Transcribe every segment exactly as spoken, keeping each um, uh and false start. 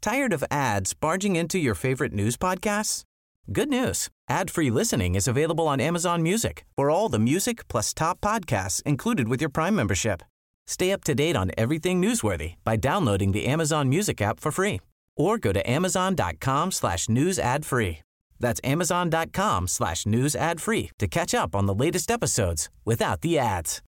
Tired of ads barging into your favorite news podcasts? Good news. Ad-free listening is available on Amazon Music for all the music plus top podcasts included with your Prime membership. Stay up to date on everything newsworthy by downloading the Amazon Music app for free or go to amazon.com slash news ad free. That's amazon.com slash news ad free to catch up on the latest episodes without the ads.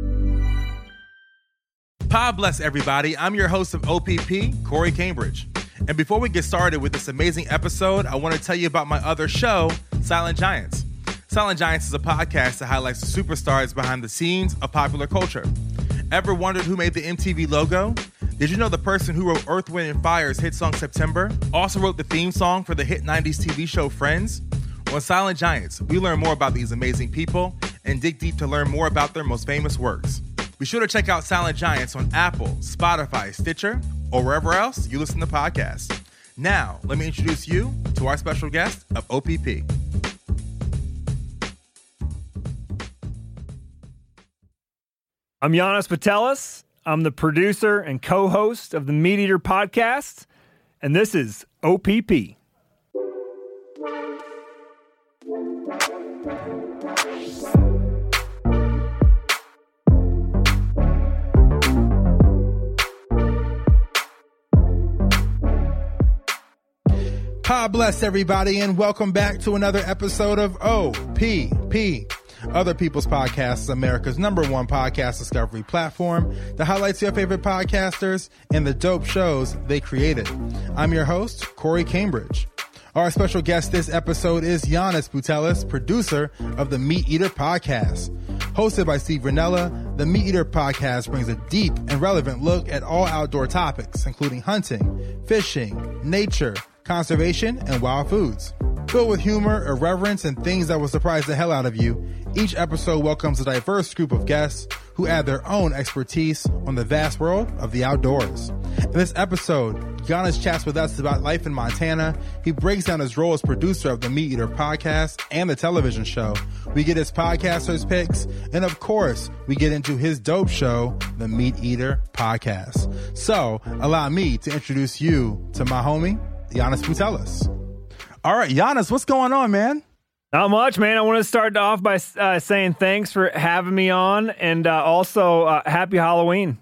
God bless everybody. I'm your host of O P P, Corey Cambridge. And before we get started with this amazing episode, I want to tell you about my other show, Silent Giants. Silent Giants is a podcast that highlights the superstars behind the scenes of popular culture. Ever wondered who made the M T V logo? Did you know the person who wrote Earth, Wind and Fire's hit song September also wrote the theme song for the hit nineties T V show Friends? On Silent Giants, we learn more about these amazing people and dig deep to learn more about their most famous works. Be sure to check out Silent Giants on Apple, Spotify, Stitcher, or wherever else you listen to podcasts. Now, let me introduce you to our special guest of O P P. I'm Giannis Patelis. I'm the producer and co-host of the Meat Eater podcast, and this is O P P. God bless everybody, and welcome back to another episode of O P P. Other People's Podcasts, America's number one podcast discovery platform that highlights your favorite podcasters and the dope shows they created. I'm your host, Corey Cambridge. Our special guest this episode is Giannis Patelis, producer of the Meat Eater podcast. Hosted by Steve Rinella, the Meat Eater podcast brings a deep and relevant look at all outdoor topics, including hunting, fishing, nature, conservation, and wild foods. Filled with humor, irreverence, and things that will surprise the hell out of you, each episode welcomes a diverse group of guests who add their own expertise on the vast world of the outdoors. In this episode, Giannis chats with us about life in Montana. He breaks down his role as producer of the Meat Eater podcast and the television show. We get his podcasters' picks, and of course, we get into his dope show, the Meat Eater podcast. So, allow me to introduce you to my homie, Giannis Patelis. All right, Giannis, what's going on, man? Not much, man. I want to start off by uh, saying thanks for having me on, and uh, also uh, happy Halloween.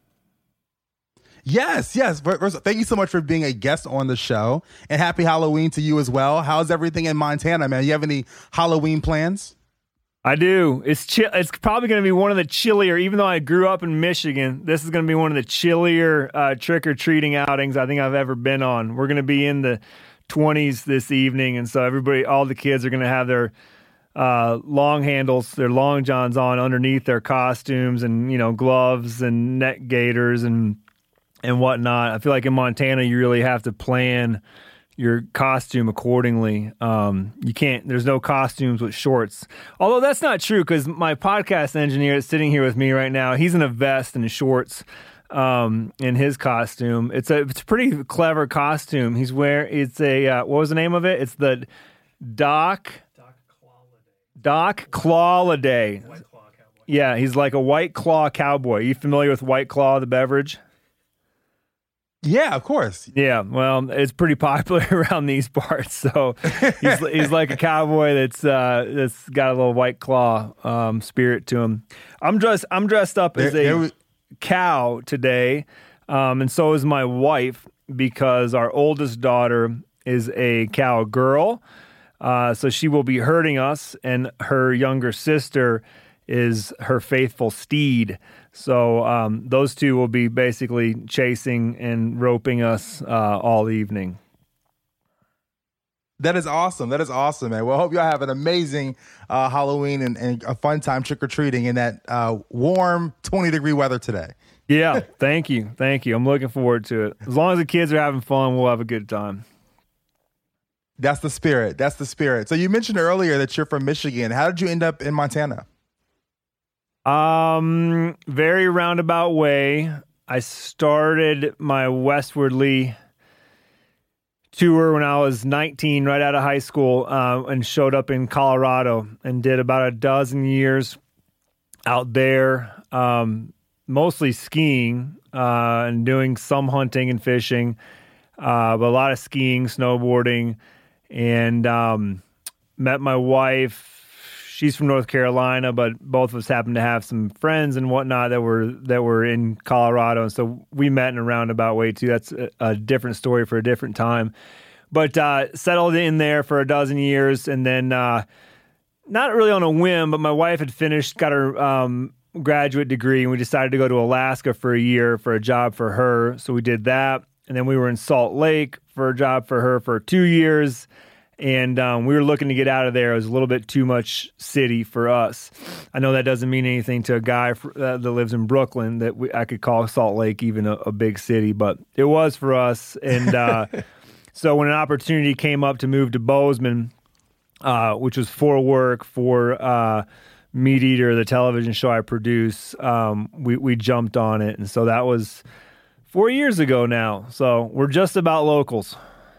Yes, yes. First, thank you so much for being a guest on the show, and happy Halloween to you as well. How's everything in Montana, man? You have any Halloween plans? I do. It's chill. It's probably going to be one of the chillier, even though I grew up in Michigan, this is going to be one of the chillier uh, trick-or-treating outings I think I've ever been on. We're going to be in the twenties this evening, and so everybody, all the kids are going to have their uh, long handles, their long johns on underneath their costumes, and you know, gloves and neck gaiters and and whatnot. I feel like in Montana, you really have to plan your costume accordingly. Um, you can't. There's no costumes with shorts. Although that's not true, because my podcast engineer is sitting here with me right now. He's in a vest and shorts. Um, in his costume, it's a it's a pretty clever costume. He's wearing it's a uh, what was the name of it? It's the Doc Doc Clawley. Doc Clawley. White Claw cowboy. Yeah, he's like a White Claw cowboy. Are you familiar with White Claw, the beverage? Yeah, of course. Yeah, well, it's pretty popular around these parts. So he's he's like a cowboy that's uh, that's got a little White Claw um, spirit to him. I'm dressed I'm dressed up as there, a there was- cow today, um, and so is my wife, because our oldest daughter is a cow girl, uh, so she will be herding us, and her younger sister is her faithful steed. So um, those two will be basically chasing and roping us uh, all evening. That is awesome. That is awesome, man. Well, I hope y'all have an amazing uh, Halloween and, and a fun time trick-or-treating in that uh, warm twenty-degree weather today. Yeah, thank you. Thank you. I'm looking forward to it. As long as the kids are having fun, we'll have a good time. That's the spirit. That's the spirit. So you mentioned earlier that you're from Michigan. How did you end up in Montana? Um, very roundabout way. I started my westwardly tour when I was nineteen, right out of high school, uh, and showed up in Colorado and did about a dozen years out there, um, mostly skiing uh, and doing some hunting and fishing. uh, but a lot of skiing, snowboarding, and um, met my wife. She's from North Carolina, but both of us happened to have some friends and whatnot that were that were in Colorado, and so we met in a roundabout way too. That's a, a different story for a different time. But uh, settled in there for a dozen years, and then uh, not really on a whim, but my wife had finished, got her um, graduate degree, and we decided to go to Alaska for a year for a job for her. So we did that, and then we were in Salt Lake for a job for her for two years. And um, we were looking to get out of there. It was a little bit too much city for us. I know that doesn't mean anything to a guy for, uh, that lives in Brooklyn that we, I could call Salt Lake even a, a big city, but it was for us. And uh, so when an opportunity came up to move to Bozeman, uh, which was for work for uh, Meat Eater, the television show I produce, um, we, we jumped on it. And so that was four years ago now. So we're just about locals.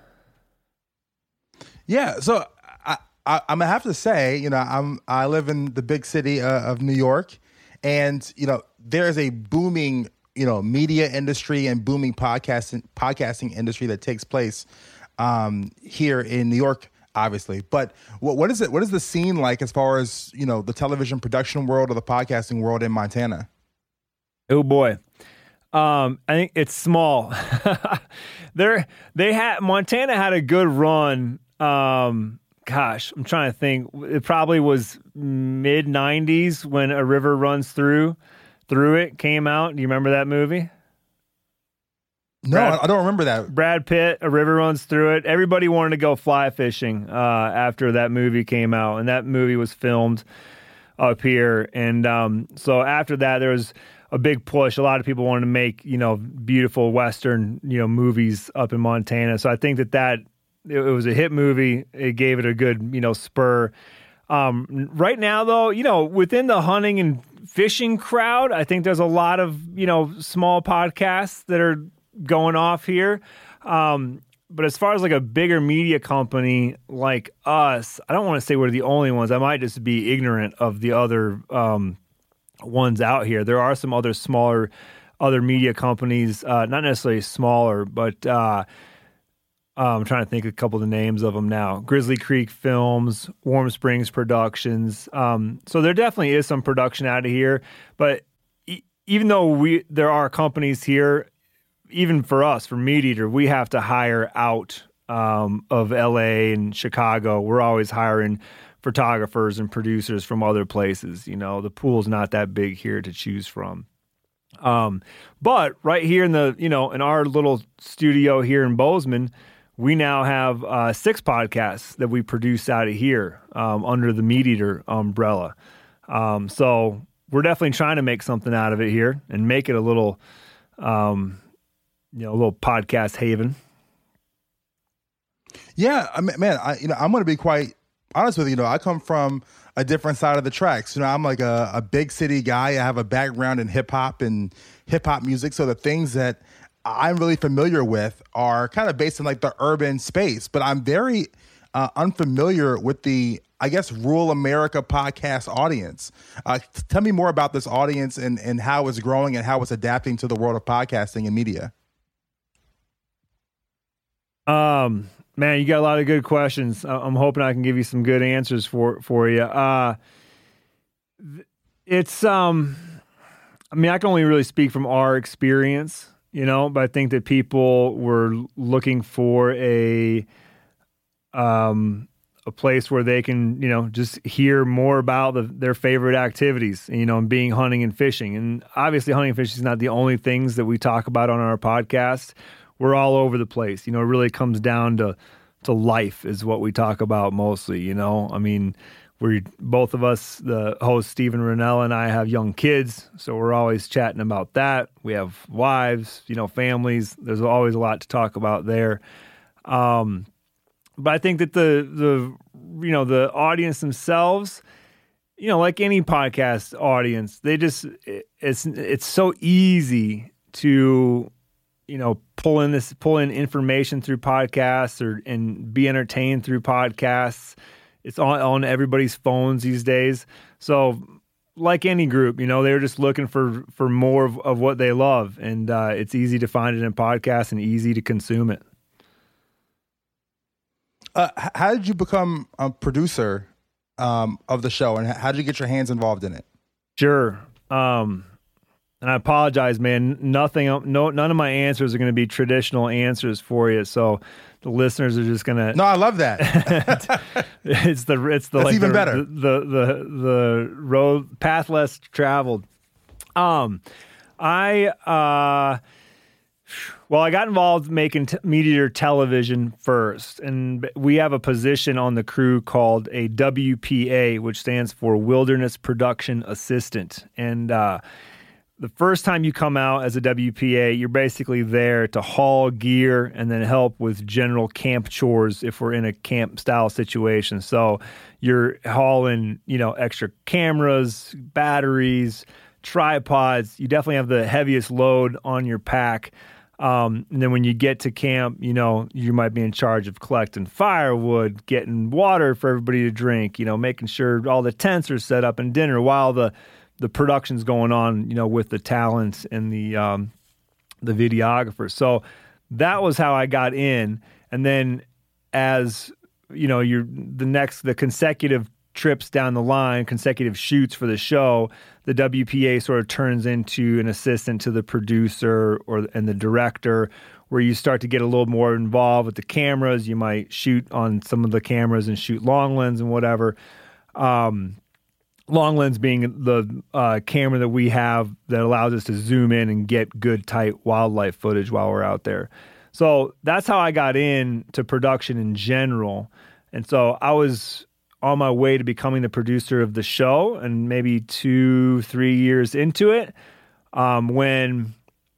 Yeah, so I, I, I'm gonna have to say, you know, I'm I live in the big city uh, of New York, and you know, there is a booming, you know, media industry and booming podcasting podcasting industry that takes place um, here in New York, obviously. But what what is it? What is the scene like as far as, you know, the television production world or the podcasting world in Montana? Oh boy. Um, I think it's small. There, they had Montana had a good run. Um, gosh, I'm trying to think. It probably was mid nineties when A River Runs Through Through It came out. Do you remember that movie? No, Brad, I don't remember that. Brad Pitt, A River Runs Through It. Everybody wanted to go fly fishing uh, after that movie came out, and that movie was filmed up here. And um, so after that, there was a big push. A lot of people wanted to make, you know, beautiful Western, you know, movies up in Montana. So I think that that it, it was a hit movie. It gave it a good, you know, spur. Um, right now, though, you know, within the hunting and fishing crowd, I think there's a lot of, you know, small podcasts that are going off here. Um, but as far as like a bigger media company like us, I don't want to say we're the only ones. I might just be ignorant of the other um, ones out here. There are some other smaller, other media companies, uh, not necessarily smaller, but uh, I'm trying to think of a couple of the names of them now. Grizzly Creek Films, Warm Springs Productions. Um, so there definitely is some production out of here. But e- even though we there are companies here, even for us, for Meat Eater, we have to hire out um, of L A and Chicago. We're always hiring photographers and producers from other places. You know, the pool's not that big here to choose from. Um, but right here in the, you know, in our little studio here in Bozeman, we now have uh, six podcasts that we produce out of here um, under the Meat Eater umbrella. Um, so we're definitely trying to make something out of it here and make it a little, um, you know, a little podcast haven. Yeah, I mean, man, I, you know, I'm going to be quite honest with you. You know, I come from a different side of the tracks. You know, I'm like a, a big city guy. I have a background in hip hop and hip hop music. So the things that I'm really familiar with are kind of based in like the urban space, but I'm very uh, unfamiliar with the, I guess, rural America podcast audience. Uh, t- tell me more about this audience and, and how it's growing and how it's adapting to the world of podcasting and media. Um, man, you got a lot of good questions. I'm hoping I can give you some good answers for, for you. Uh, it's, um, I mean, I can only really speak from our experience, you know, but I think that people were looking for a, um, a place where they can, you know, just hear more about the, their favorite activities, you know, and being hunting and fishing. And obviously hunting and fishing is not the only things that we talk about on our podcast. We're all over the place. You know, it really comes down to, to life is what we talk about mostly, you know. I mean, we both of us, the host Stephen Ranella and I, have young kids, so we're always chatting about that. We have wives, you know, families. There's always a lot to talk about there. Um, but I think that the the you know the audience themselves, you know, like any podcast audience, they just it, it's it's so easy to, you know, pull in this, pull in information through podcasts or and be entertained through podcasts. It's on, on everybody's phones these days. So like any group, you know, they're just looking for, for more of, of what they love. And uh, it's easy to find it in podcasts and easy to consume it. Uh, h- how did you become a producer um, of the show, and h- how did you get your hands involved in it? Sure. Um, and I apologize, man. Nothing, no, none of my answers are going to be traditional answers for you. So the listeners are just going to. No, I love that. it's the it's the That's like even the, better. The, the the the road path less traveled. Um, I uh, well, I got involved making t- Meat Eater television first, and we have a position on the crew called a W P A, which stands for Wilderness Production Assistant, and uh, the first time you come out as a W P A, you're basically there to haul gear and then help with general camp chores if we're in a camp style situation. So you're hauling, you know, extra cameras, batteries, tripods. You definitely have the heaviest load on your pack. Um, and then when you get to camp, you know, you might be in charge of collecting firewood, getting water for everybody to drink, you know, making sure all the tents are set up and dinner while the the production's going on, you know, with the talents and the um, the videographers. So that was how I got in. And then as, you know, you're the next, the consecutive trips down the line, consecutive shoots for the show, the W P A sort of turns into an assistant to the producer or and the director, where you start to get a little more involved with the cameras. You might shoot on some of the cameras and shoot long lens and whatever. Um, Long lens being the uh, camera that we have that allows us to zoom in and get good, tight wildlife footage while we're out there. So that's how I got into production in general. And so I was on my way to becoming the producer of the show, and maybe two, three years into it, um, when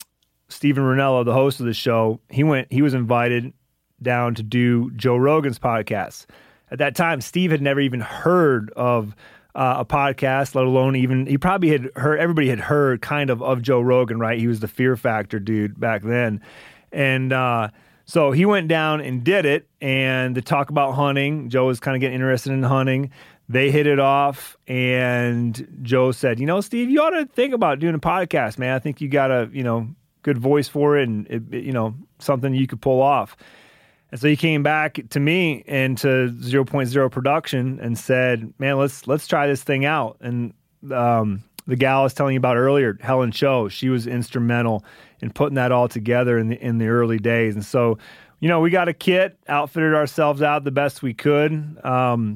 Steven Rinella, the host of the show, he went, he was invited down to do Joe Rogan's podcast. At that time, Steve had never even heard of Uh, a podcast, let alone even, he probably had heard, everybody had heard kind of of Joe Rogan, right? He was the Fear Factor dude back then. And uh, so he went down and did it, and to talk about hunting. Joe was kind of getting interested in hunting. They hit it off, and Joe said, you know, Steve, you ought to think about doing a podcast, man. I think you got a, you know, good voice for it, and, it, it, you know, something you could pull off. And so he came back to me and to zero point zero Production and said, man, let's let's try this thing out. And um, the gal I was telling you about earlier, Helen Cho, she was instrumental in putting that all together in the, in the early days. And so, you know, we got a kit, outfitted ourselves out the best we could. Um,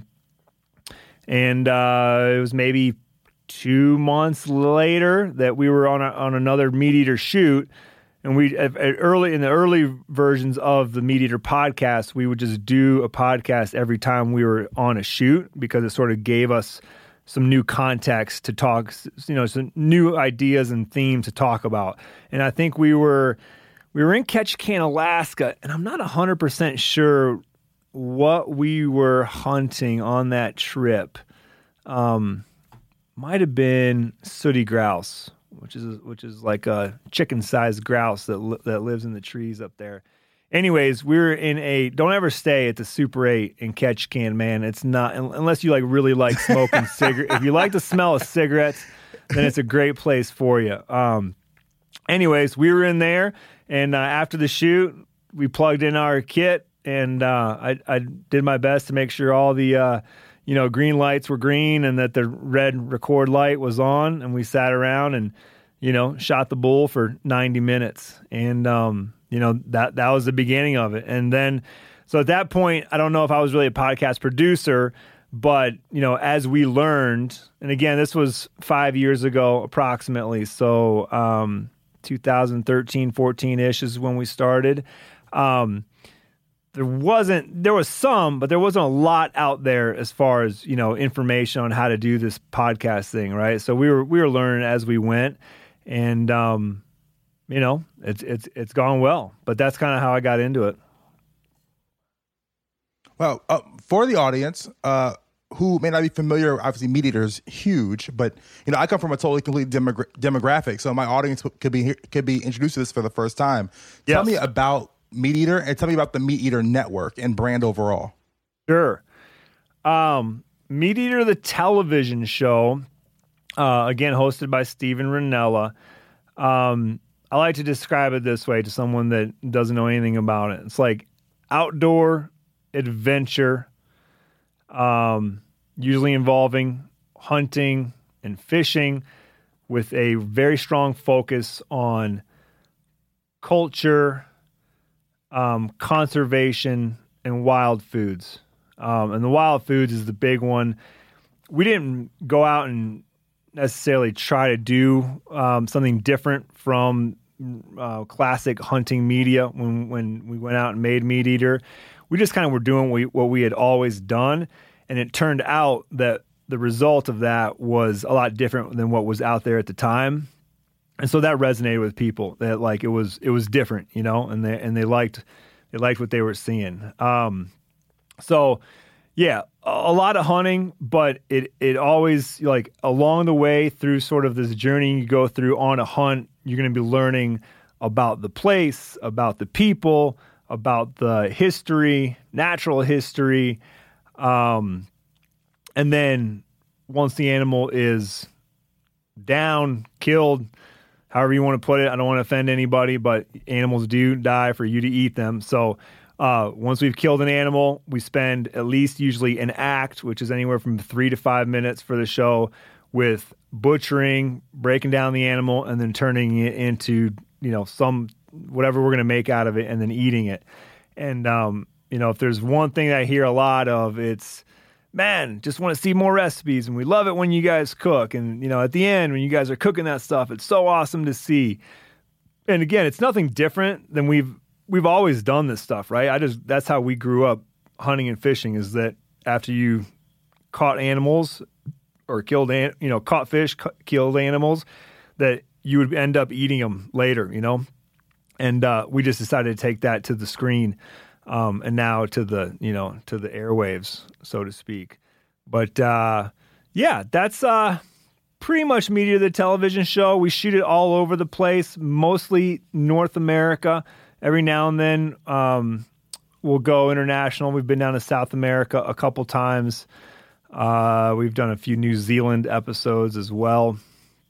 and uh, it was maybe two months later that we were on a, on another Meat Eater shoot. And we at early in the early versions of the Meat Eater podcast, we would just do a podcast every time we were on a shoot, because it sort of gave us some new context to talk, you know, some new ideas and themes to talk about. And I think we were we were in Ketchikan, Alaska, and I'm not one hundred percent sure what we were hunting on that trip. Um, might have been sooty grouse, which is which is like a chicken-sized grouse that li- that lives in the trees up there. Anyways, we were in a, don't ever stay at the Super eight in Ketchikan, man. It's not, unless you like really like smoking cigarettes. If you like the smell of cigarettes, then it's a great place for you. Um, anyways, we were in there, and uh, after the shoot, we plugged in our kit, and uh, I, I did my best to make sure all the, uh, you know, green lights were green and that the red record light was on, and we sat around and, you know, shot the bull for ninety minutes. And, um, you know, that, that was the beginning of it. And then, so at that point, I don't know if I was really a podcast producer, but, you know, as we learned, and again, this was five years ago approximately. So, um, two thousand thirteen, fourteen ish is when we started. Um, There wasn't, there was some, but there wasn't a lot out there as far as, you know, information on how to do this podcast thing, right? So we were, we were learning as we went, and, um, you know, it's, it's, it's gone well, but that's kind of how I got into it. Well, uh, for the audience, uh, who may not be familiar, obviously Meat Eater is huge, but, you know, I come from a totally complete demogra- demographic. So my audience could be, could be introduced to this for the first time. Yes. Tell me about Meat Eater, and tell me about the Meat Eater network and brand overall. Sure. Um, Meat Eater, the television show, uh, again, hosted by Steven Rinella. Um, I like to describe it this way to someone that doesn't know anything about it. It's like outdoor adventure, um, usually involving hunting and fishing with a very strong focus on culture, um, conservation, and wild foods. Um, and the wild foods is the big one. We didn't go out and necessarily try to do um, something different from uh, classic hunting media when, when we went out and made Meat Eater. We just kind of were doing what we, what we had always done. And it turned out that the result of that was a lot different than what was out there at the time. And so that resonated with people, that like it was it was different, you know, and they and they liked they liked what they were seeing. Um, so yeah, a lot of hunting, but it it always, like, along the way through sort of this journey you go through on a hunt, you're going to be learning about the place, about the people, about the history, natural history, um, and then once the animal is down, killed, however you want to put it, I don't want to offend anybody, but animals do die for you to eat them. So uh, once we've killed an animal, we spend at least usually an act, which is anywhere from three to five minutes for the show, with butchering, breaking down the animal, and then turning it into, you know, some whatever we're going to make out of it, and then eating it. And, um, you know, if there's one thing I hear a lot of, it's, man, just want to see more recipes, and we love it when you guys cook. And, you know, at the end, when you guys are cooking that stuff, it's so awesome to see. And again, it's nothing different than we've we've always done this stuff, right? I just that's how we grew up hunting and fishing, is that after you caught animals or killed, an, you know, caught fish, cu- killed animals, that you would end up eating them later, you know? And uh, we just decided to take that to the screen. Um, and now to the, you know, to the airwaves, so to speak. But, uh, yeah, that's uh, pretty much Meat Eater, the television show. We shoot it all over the place, mostly North America. Every now and then um, we'll go international. We've been down to South America a couple times. Uh, we've done a few New Zealand episodes as well.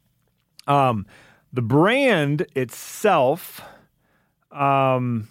Um, the brand itself... Um,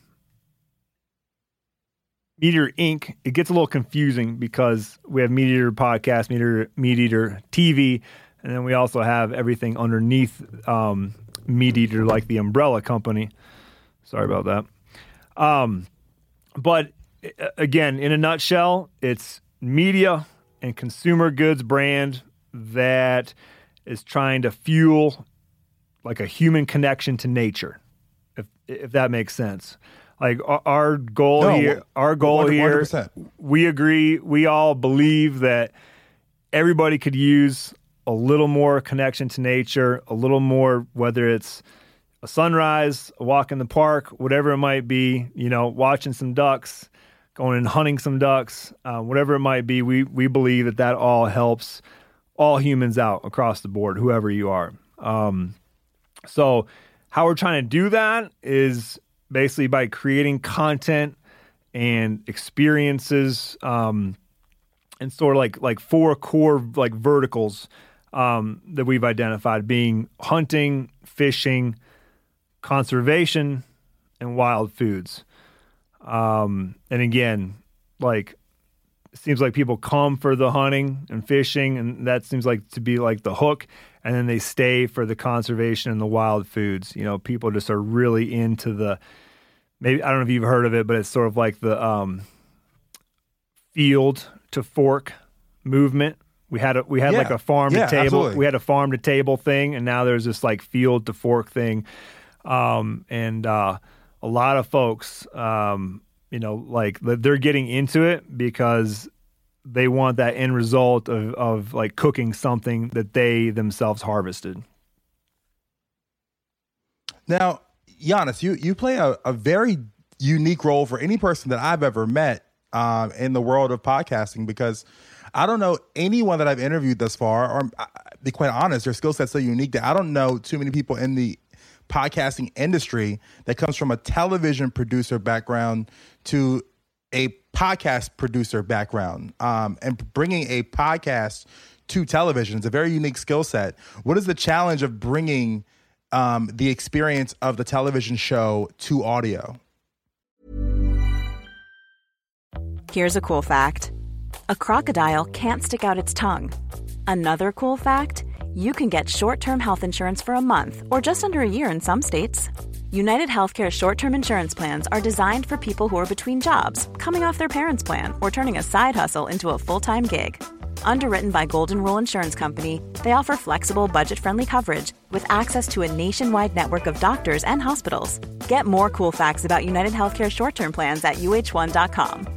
Meat Eater Incorporated, it gets a little confusing because we have Meat Eater Podcast, Meat Eater, Meat Eater T V, and then we also have everything underneath um, Meat Eater, like the umbrella company. Sorry about that. Um, but again, in a nutshell, it's media and consumer goods brand that is trying to fuel like a human connection to nature, if if that makes sense. Like our, our goal no, here, our goal one hundred percent here, we agree, we all believe that everybody could use a little more connection to nature, a little more, whether it's a sunrise, a walk in the park, whatever it might be, you know, watching some ducks, going and hunting some ducks, uh, whatever it might be. We, we believe that that all helps all humans out across the board, whoever you are. Um, so how we're trying to do that is basically by creating content and experiences, um, and sort of like like four core like verticals um, that we've identified, being hunting, fishing, conservation, and wild foods. Um, and again, like it seems like people come for the hunting and fishing, and that seems like to be like the hook. And then they stay for the conservation and the wild foods. You know, people just are really into the, maybe, I don't know if you've heard of it, but it's sort of like the um, field to fork movement. We had a, we had yeah. like a farm yeah, to table. Absolutely. We had a farm to table thing, and now there's this like field to fork thing. Um, and uh, a lot of folks, um, you know, like they're getting into it because they want that end result of, of like cooking something that they themselves harvested. Now, Giannis, you, you play a, a very unique role for any person that I've ever met um, in the world of podcasting, because I don't know anyone that I've interviewed thus far, or uh, to be quite honest, their skill set's so unique that I don't know too many people in the podcasting industry that comes from a television producer background to a podcast producer background, um, and bringing a podcast to television is a very unique skill set. What is the challenge of bringing um, the experience of the television show to audio? Here's a cool fact. A crocodile can't stick out its tongue. Another cool fact, you can get short-term health insurance for a month or just under a year in some states. United Healthcare short-term insurance plans are designed for people who are between jobs, coming off their parents' plan, or turning a side hustle into a full-time gig. Underwritten by Golden Rule Insurance Company, they offer flexible, budget-friendly coverage with access to a nationwide network of doctors and hospitals. Get more cool facts about United Healthcare short-term plans at U H one dot com.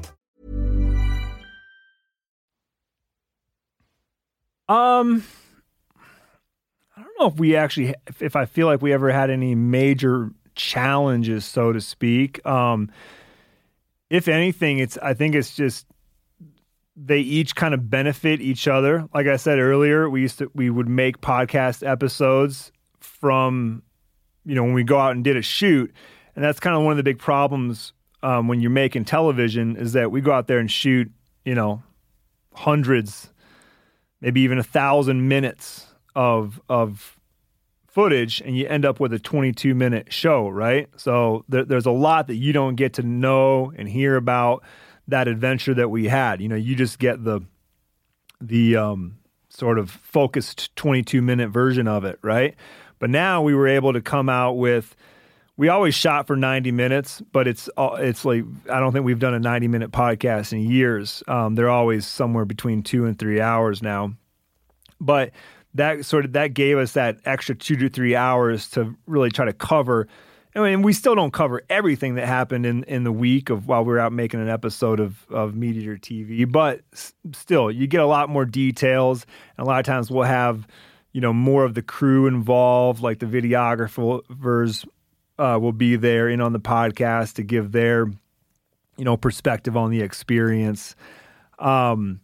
Um, I don't know if we actually, if, if I feel like we ever had any major challenges, so to speak. Um, if anything, it's, I think it's just, they each kind of benefit each other. Like I said earlier, we used to, we would make podcast episodes from, you know, when we go out and did a shoot. And that's kind of one of the big problems um, when you're making television is that we go out there and shoot, you know, hundreds, maybe even a thousand minutes of of footage, and you end up with a twenty-two minute show, right? So there, there's a lot that you don't get to know and hear about that adventure that we had. You know, you just get the the um, sort of focused twenty-two minute version of it, right? But now we were able to come out with. We always shot for ninety minutes, but it's it's like I don't think we've done a ninety minute podcast in years. Um, they're always somewhere between two and three hours now. But that sort of that gave us that extra two to three hours to really try to cover. I mean, we still don't cover everything that happened in, in the week of while we were out making an episode of of Meat Eater T V, but s- still, you get a lot more details, and a lot of times we'll have you know more of the crew involved, like the videographers. Uh, will be there in on the podcast to give their, you know, perspective on the experience. Um,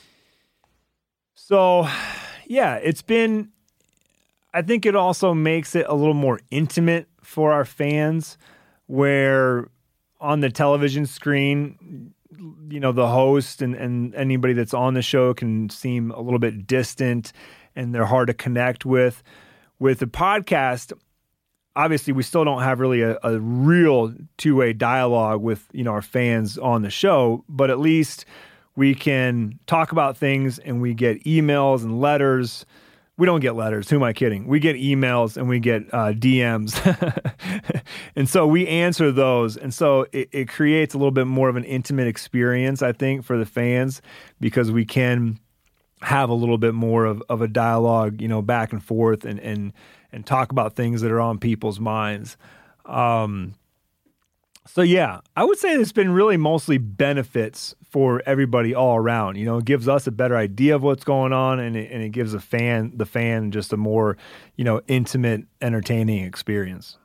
so, yeah, it's been, I think it also makes it a little more intimate for our fans where on the television screen, you know, the host and, and anybody that's on the show can seem a little bit distant and they're hard to connect with. With the podcast, obviously, we still don't have really a, a real two-way dialogue with, you know, our fans on the show, but at least we can talk about things and we get emails and letters. We don't get letters. Who am I kidding? We get emails and we get uh, D Ms. And so we answer those. And so it, it creates a little bit more of an intimate experience, I think, for the fans because we can have a little bit more of, of a dialogue, you know, back and forth and, and, and talk about things that are on people's minds. Um, so, yeah, I would say it's been really mostly benefits for everybody all around. You know, it gives us a better idea of what's going on, and it, and it gives a fan, the fan just a more, you know, intimate, entertaining experience.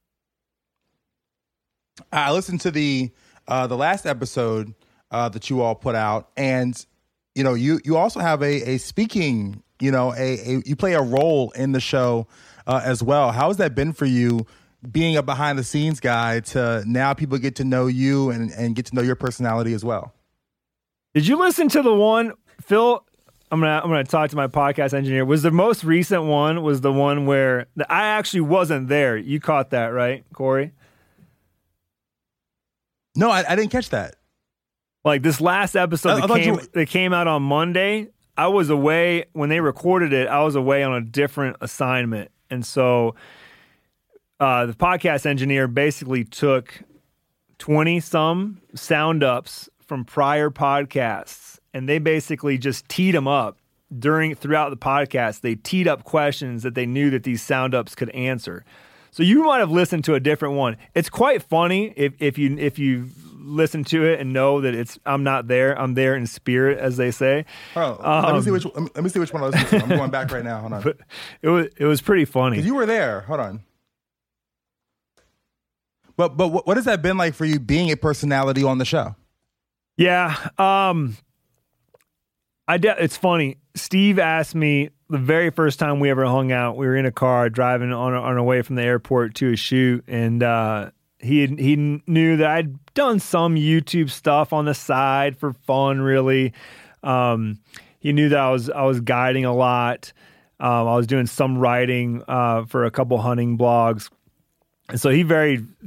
I listened to the uh, the last episode uh, that you all put out, and, you know, you, you also have a, a speaking, you know, a, a you play a role in the show Uh, as well. How has that been for you being a behind the scenes guy to now people get to know you and, and get to know your personality as well? Did you listen to the one, Phil? I'm gonna I'm gonna talk to my podcast engineer. Was the most recent one was the one where the, I actually wasn't there. You caught that, right, Corey? No, I, I didn't catch that. Like this last episode I, that, I came, you... that came out on Monday, I was away when they recorded it. I was away on a different assignment. And so uh, the podcast engineer basically took twenty-some sound-ups from prior podcasts, and they basically just teed them up during throughout the podcast. They teed up questions that they knew that these sound-ups could answer. So you might have listened to a different one. It's quite funny if, if you if you listen to it and know that it's I'm not there. I'm there in spirit, as they say. Oh, um, let me see which let me see which one I was listening to. I'm going back right now. Hold on. But it was it was pretty funny. You were there. Hold on. But but what has that been like for you being a personality on the show? Yeah, um, I de- it's funny. Steve asked me the very first time we ever hung out. We were in a car driving on on our way from the airport to a shoot, and uh, he had, he knew that I'd done some YouTube stuff on the side for fun. Really, um, he knew that I was I was guiding a lot. Um, I was doing some writing uh, for a couple hunting blogs, and so he very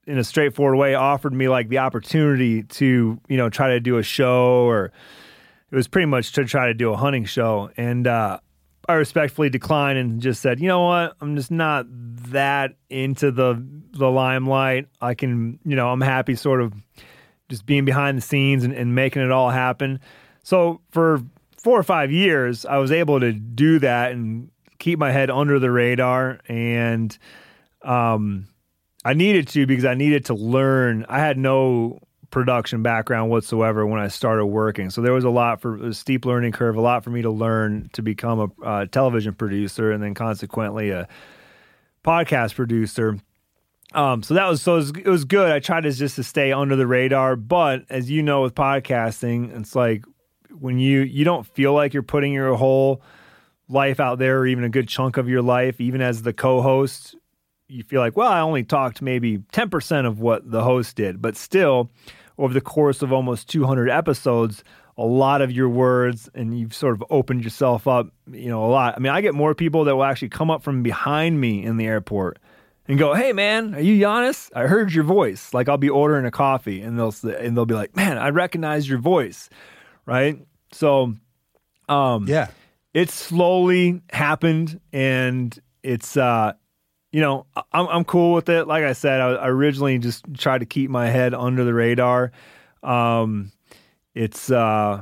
in a straightforward way, offered me like the opportunity to, you know, try to do a show, or it was pretty much to try to do a hunting show. And uh, I respectfully declined and just said, you know what, I'm just not that into the the limelight. I can, you know, I'm happy sort of just being behind the scenes and, and making it all happen. So for four or five years, I was able to do that and keep my head under the radar. And um, I needed to, because I needed to learn. I had no production background whatsoever when I started working. So there was a lot for a steep learning curve, a lot for me to learn to become a uh, television producer, and then consequently a podcast producer. Um, so that was, so it was, it was good. I tried to just to stay under the radar, but as you know, with podcasting, it's like when you, you don't feel like you're putting your whole life out there, or even a good chunk of your life, even as the co-host, you feel like, well, I only talked maybe ten percent of what the host did, but still over the course of almost two hundred episodes, a lot of your words, and you've sort of opened yourself up, you know, a lot. I mean, I get more people that will actually come up from behind me in the airport and go, "Hey man, are you Giannis? I heard your voice." Like I'll be ordering a coffee and they'll and they'll be like, "Man, I recognize your voice." Right? So um yeah. It's slowly happened, and it's uh you know, I'm I'm cool with it. Like I said, I, I originally just tried to keep my head under the radar. Um it's uh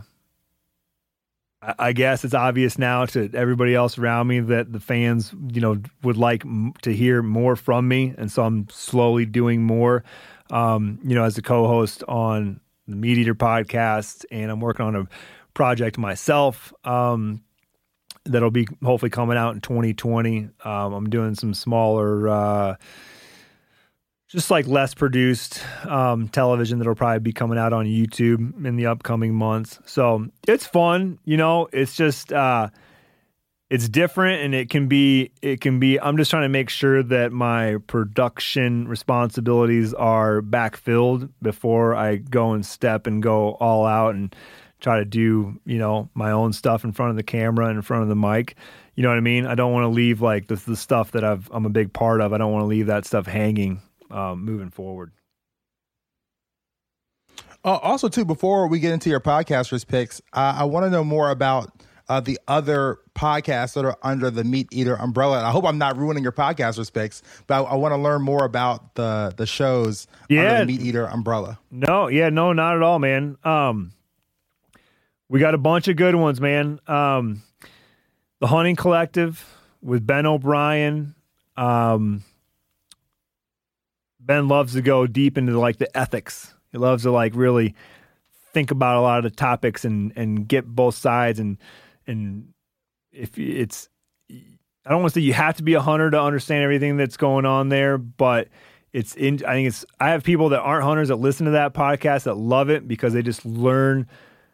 I guess it's obvious now to everybody else around me that the fans, you know, would like m- to hear more from me. And so I'm slowly doing more, um, you know, as a co-host on the Meat Eater podcast, and I'm working on a project myself um, that'll be hopefully coming out in twenty twenty. Um, I'm doing some smaller, uh, just like less produced um, television that'll probably be coming out on YouTube in the upcoming months. So it's fun, you know, it's just, uh, it's different, and it can be, it can be, I'm just trying to make sure that my production responsibilities are backfilled before I go and step and go all out and try to do, you know, my own stuff in front of the camera and in front of the mic. You know what I mean? I don't want to leave like the, the stuff that I've, I'm a big part of. I don't want to leave that stuff hanging. Um, moving forward. Uh, also, too, before we get into your podcasters picks, uh, I want to know more about uh, the other podcasts that are under the Meat Eater umbrella. I hope I'm not ruining your podcasters picks, but I, I want to learn more about the the shows yeah. under the Meat Eater umbrella. No, yeah, no, not at all, man. Um, we got a bunch of good ones, man. Um, the Hunting Collective with Ben O'Brien. Um, Ben loves to go deep into like the ethics. He loves to like really think about a lot of the topics and, and get both sides. And, and if it's, I don't want to say you have to be a hunter to understand everything that's going on there, but it's in, I think it's, I have people that aren't hunters that listen to that podcast that love it because they just learn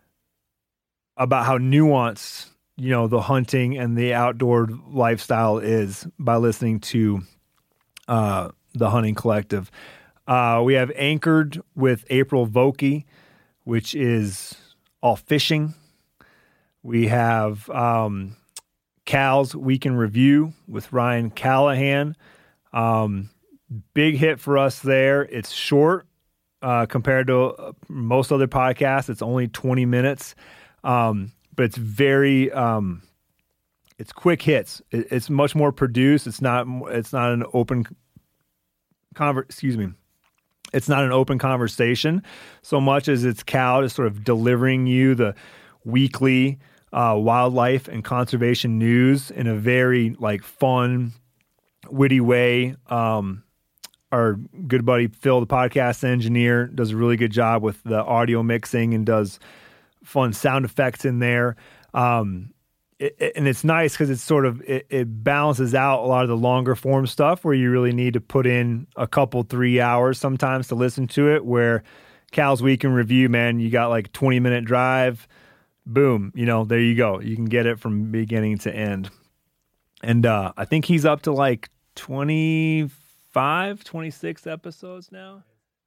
about how nuanced, you know, the hunting and the outdoor lifestyle is by listening to, uh, the Hunting Collective. Uh, we have Anchored with April Vokey, which is all fishing. We have um, Cal's Week in Review with Ryan Callahan. Um, big hit for us there. It's short uh, compared to most other podcasts. It's only twenty minutes, um, but it's very um, it's quick hits. It, it's much more produced. It's not. It's not an open. Conver- excuse me. It's not an open conversation so much as it's Cal just sort of delivering you the weekly uh, wildlife and conservation news in a very like fun, witty way. Um, our good buddy Phil, the podcast engineer, does a really good job with the audio mixing and does fun sound effects in there. Um, It, it, and it's nice because it's sort of, it, it balances out a lot of the longer form stuff where you really need to put in a couple, three hours sometimes to listen to it, where Cal's Week in Review, man, you got like twenty minute drive, boom, you know, there you go. You can get it from beginning to end. And uh, I think he's up to like twenty-five, twenty-six episodes now.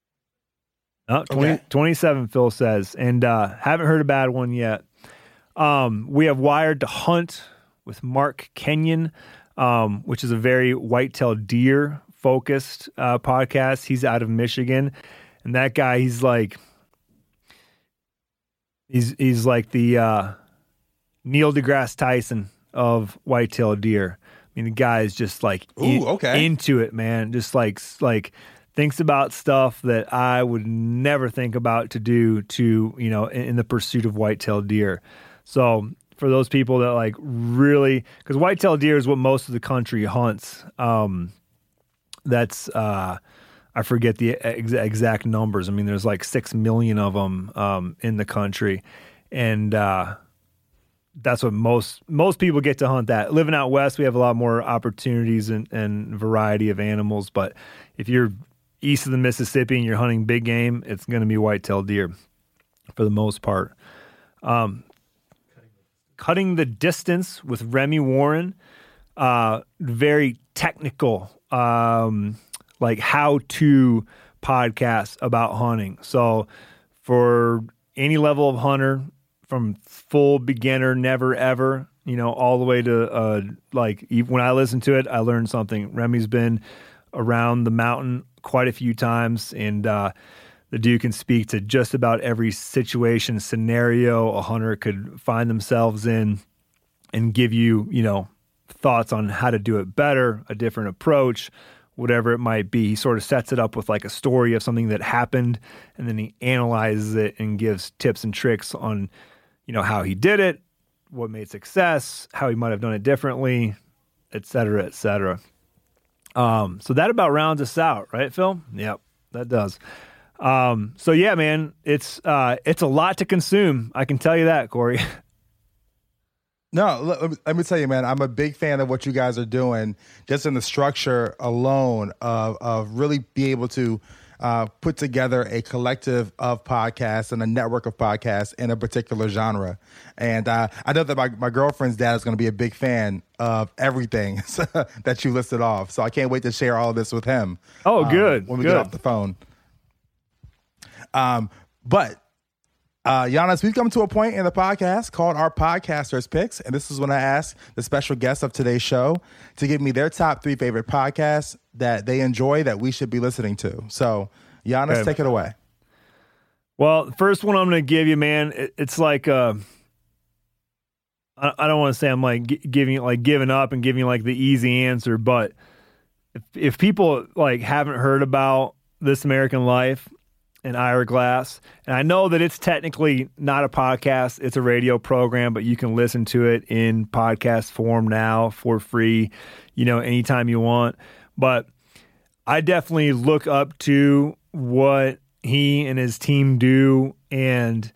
Oh, twenty, okay. twenty-seven, Phil says, and uh, haven't heard a bad one yet. Um, we have Wired to Hunt with Mark Kenyon, um, which is a very white-tailed deer focused uh, podcast. He's out of Michigan, and that guy, he's like, he's he's like the uh, Neil deGrasse Tyson of whitetail deer. I mean, the guy is just like in, Ooh, okay. into it, man. Just like like thinks about stuff that I would never think about to do to, you know, in, in the pursuit of whitetail deer. So for those people that like really, because whitetail deer is what most of the country hunts. Um, that's, uh, I forget the ex- exact numbers. I mean, there's like six million of them um, in the country. And uh, that's what most most people get to hunt that. Living out west, we have a lot more opportunities and, and variety of animals. But if you're east of the Mississippi and you're hunting big game, it's going to be whitetail deer for the most part. Um, Cutting the Distance with Remy Warren, uh, very technical, um, like how-to podcast about hunting. So for any level of hunter, from full beginner, never ever, you know, all the way to uh, like even when I listen to it, I learned something. Remy's been around the mountain quite a few times, and uh, the dude can speak to just about every situation, scenario a hunter could find themselves in, and give you, you know, thoughts on how to do it better, a different approach, whatever it might be. He sort of sets it up with like a story of something that happened, and then he analyzes it and gives tips and tricks on, you know, how he did it, what made success, how he might have done it differently, et cetera, et cetera. Um, so that about rounds us out, right, Phil? Yep, that does. Um, so yeah, man, it's, uh, it's a lot to consume. I can tell you that, Corey. No, let me, let me tell you, man, I'm a big fan of what you guys are doing, just in the structure alone of, of really be able to uh, put together a collective of podcasts and a network of podcasts in a particular genre. And uh, I know that my, my girlfriend's dad is going to be a big fan of everything that you listed off. So I can't wait to share all of this with him. Oh, good. Um, when we good. get off the phone. Um, but uh, Giannis, we've come to a point in the podcast called our Podcasters Picks. And this is when I ask the special guest of today's show to give me their top three favorite podcasts that they enjoy that we should be listening to. So Giannis, okay. Take it away. Well, the first one I'm going to give you, man, it, it's like, uh, I, I don't want to say I'm like g- giving like giving up and giving like the easy answer, but if, if people like haven't heard about This American Life and Ira Glass, and I know that it's technically not a podcast, it's a radio program, but you can listen to it in podcast form now for free, you know, anytime you want. But I definitely look up to what he and his team do, and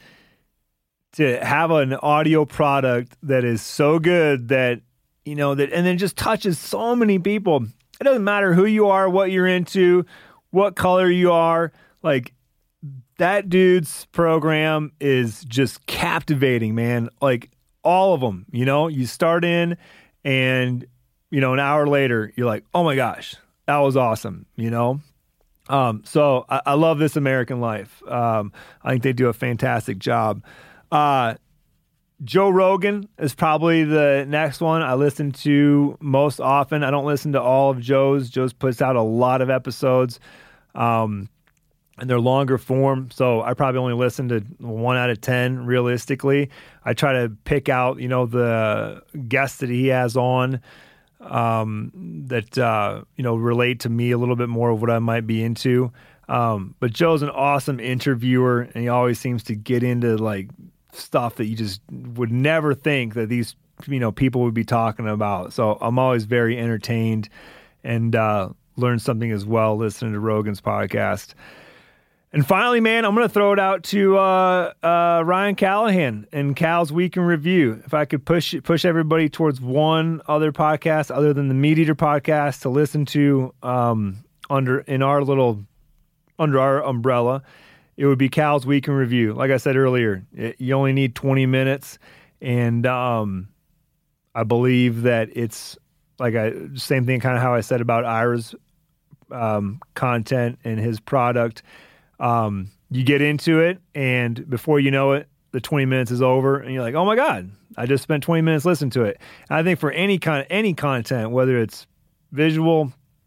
to have an audio product that is so good that, you know, that, and then just touches so many people. It doesn't matter who you are, what you're into, what color you are, like, that dude's program is just captivating, man. Like all of them, you know, you start in and, you know, an hour later, you're like, oh my gosh, that was awesome, you know? Um, so I, I love This American Life. Um, I think they do a fantastic job. Uh, Joe Rogan is probably the next one I listen to most often. I don't listen to all of Joe's. Joe's puts out a lot of episodes. Um, and they're longer form, so I probably only listen to one out of ten, realistically. I try to pick out, you know, the guests that he has on um, that, uh, you know, relate to me a little bit more of what I might be into. Um, but Joe's an awesome interviewer, and he always seems to get into, like, stuff that you just would never think that these, you know, people would be talking about. So I'm always very entertained and uh, learn something as well listening to Rogan's podcast. And finally, man, I'm going to throw it out to uh, uh, Ryan Callahan and Cal's Week in Review. If I could push push everybody towards one other podcast other than the Meat Eater podcast to listen to um, under in our little under our umbrella, it would be Cal's Week in Review. Like I said earlier, it, you only need twenty minutes, and um, I believe that it's like I same thing, kind of how I said about Ira's um, content and his product. Um, you get into it, and before you know it, the twenty minutes is over, and you're like, oh my God, I just spent twenty minutes listening to it. And I think for any kind of any content, whether it's visual,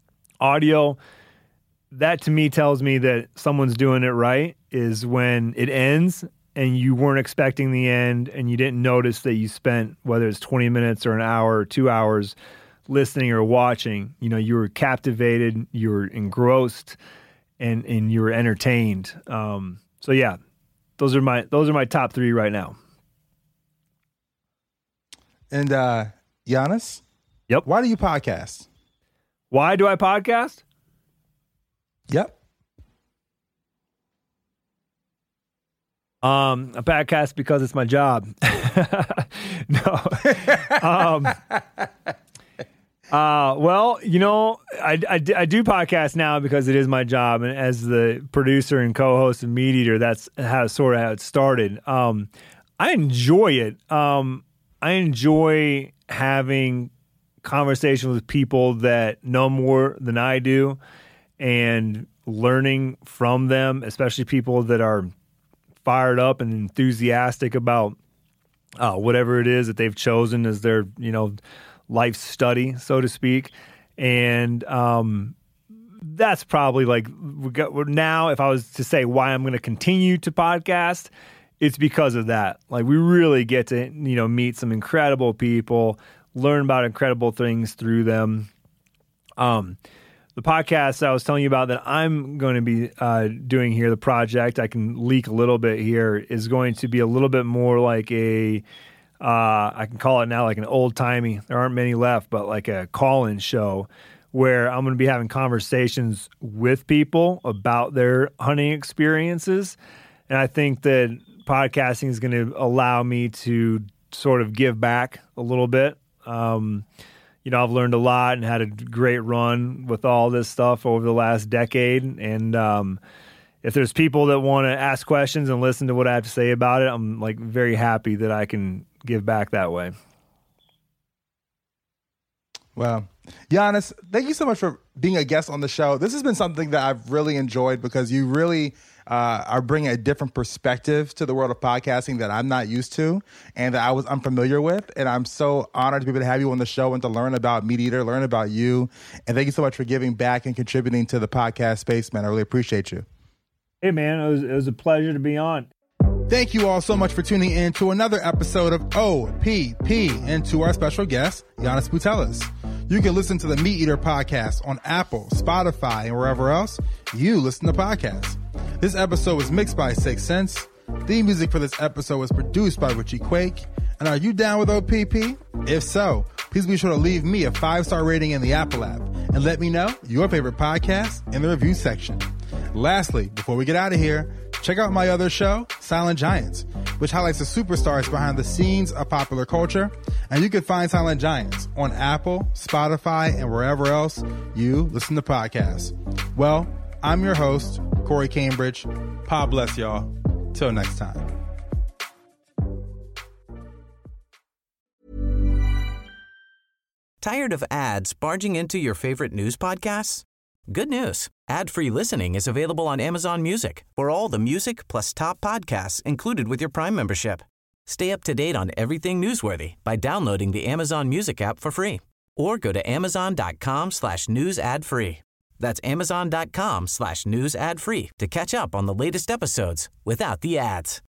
audio, that to me tells me that someone's doing it right, is when it ends and you weren't expecting the end and you didn't notice that you spent, whether it's twenty minutes or an hour or two hours listening or watching, you know, you were captivated, you were engrossed, and, and you were entertained. Um, so yeah, those are my, those are my top three right now. And, uh, Giannis? Yep. Why do you podcast? Why do I podcast? Yep. Um, a podcast because it's my job. No. um, uh, well, you know, I, I, I do podcast now because it is my job. And as the producer and co-host of Meat Eater, that's how sort of how it started. Um, I enjoy it. Um, I enjoy having conversations with people that know more than I do and learning from them, especially people that are fired up and enthusiastic about uh, whatever it is that they've chosen as their, you know, life study, so to speak. And um, that's probably like, we got, we're now, if I was to say why I'm going to continue to podcast, it's because of that. Like, we really get to, you know, meet some incredible people, learn about incredible things through them. Um, the podcast I was telling you about that I'm going to be uh, doing here, the project, I can leak a little bit here, is going to be a little bit more like a, uh, I can call it now like an old-timey, there aren't many left, but like a call-in show where I'm going to be having conversations with people about their hunting experiences. And I think that podcasting is going to allow me to sort of give back a little bit. Um, you know, I've learned a lot and had a great run with all this stuff over the last decade. And um, if there's people that want to ask questions and listen to what I have to say about it, I'm like very happy that I can give back that way. Well, Giannis, thank you so much for being a guest on the show. This has been something that I've really enjoyed because you really uh, are bringing a different perspective to the world of podcasting that I'm not used to and that I was unfamiliar with. And I'm so honored to be able to have you on the show and to learn about Meat Eater, learn about you. And thank you so much for giving back and contributing to the podcast space, man. I really appreciate you. Hey, man, it was, it was a pleasure to be on. Thank you all so much for tuning in to another episode of O P P and to our special guest, Giannis Putelis. You can listen to the Meat Eater podcast on Apple, Spotify, and wherever else you listen to podcasts. This episode was mixed by Six Sense. The music for this episode was produced by Richie Quake. And are you down with O P P? If so, please be sure to leave me a five-star rating in the Apple app and let me know your favorite podcast in the review section. Lastly, before we get out of here, check out my other show, Silent Giants, which highlights the superstars behind the scenes of popular culture. And you can find Silent Giants on Apple, Spotify, and wherever else you listen to podcasts. Well, I'm your host, Corey Cambridge. God bless y'all. Till next time. Tired of ads barging into your favorite news podcasts? Good news. Ad-free listening is available on Amazon Music for all the music plus top podcasts included with your Prime membership. Stay up to date on everything newsworthy by downloading the Amazon Music app for free or go to amazon.com slash news ad free. That's amazon.com slash news ad free to catch up on the latest episodes without the ads.